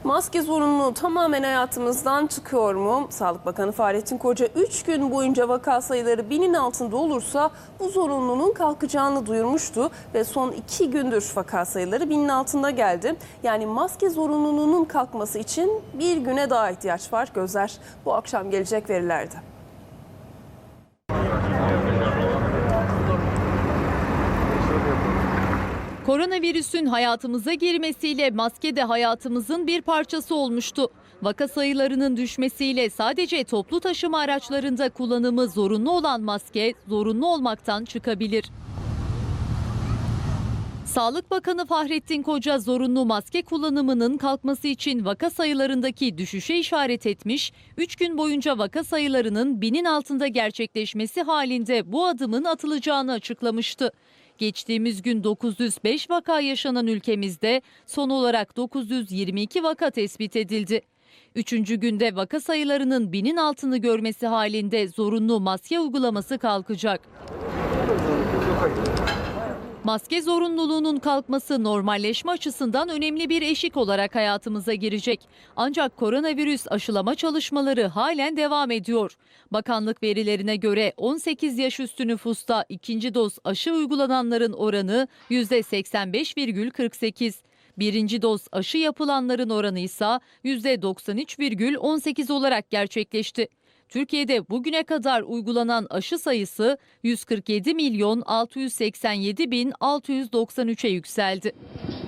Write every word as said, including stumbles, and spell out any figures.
Maske zorunluluğu tamamen hayatımızdan çıkıyor mu? Sağlık Bakanı Fahrettin Koca üç gün boyunca vaka sayıları binin altında olursa bu zorunluluğun kalkacağını duyurmuştu ve son iki gündür vaka sayıları binin altında geldi. Yani maske zorunluluğunun kalkması için bir güne daha ihtiyaç var. Gözler bu akşam gelecek verilerde. Koronavirüsün hayatımıza girmesiyle maske de hayatımızın bir parçası olmuştu. Vaka sayılarının düşmesiyle sadece toplu taşıma araçlarında kullanımı zorunlu olan maske zorunlu olmaktan çıkabilir. Sağlık Bakanı Fahrettin Koca zorunlu maske kullanımının kalkması için vaka sayılarındaki düşüşe işaret etmiş, üç gün boyunca vaka sayılarının binin altında gerçekleşmesi halinde bu adımın atılacağını açıklamıştı. Geçtiğimiz gün dokuz yüz beş vaka yaşanan ülkemizde son olarak dokuz yüz yirmi iki vaka tespit edildi. Üçüncü günde vaka sayılarının binin altını görmesi halinde zorunlu maske uygulaması kalkacak. Maske zorunluluğunun kalkması normalleşme açısından önemli bir eşik olarak hayatımıza girecek. Ancak koronavirüs aşılama çalışmaları halen devam ediyor. Bakanlık verilerine göre on sekiz yaş üstü nüfusta ikinci doz aşı uygulananların oranı yüzde seksen beş virgül kırk sekiz. Birinci doz aşı yapılanların oranı ise yüzde doksan üç virgül on sekiz olarak gerçekleşti. Türkiye'de bugüne kadar uygulanan aşı sayısı yüz kırk yedi milyon altı yüz seksen yedi bin altı yüz doksan üçe yükseldi.